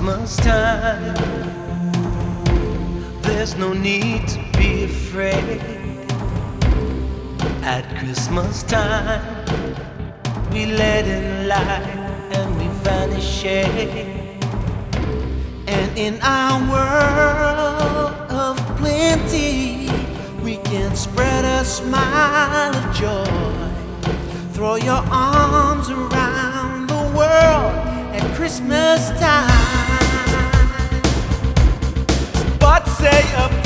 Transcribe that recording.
Christmas time, there's no need to be afraid. At Christmas time, we let in light and we vanish shade. And in our world of plenty, we can spread a smile of joy. Throw your arms around the world at Christmas time. But say a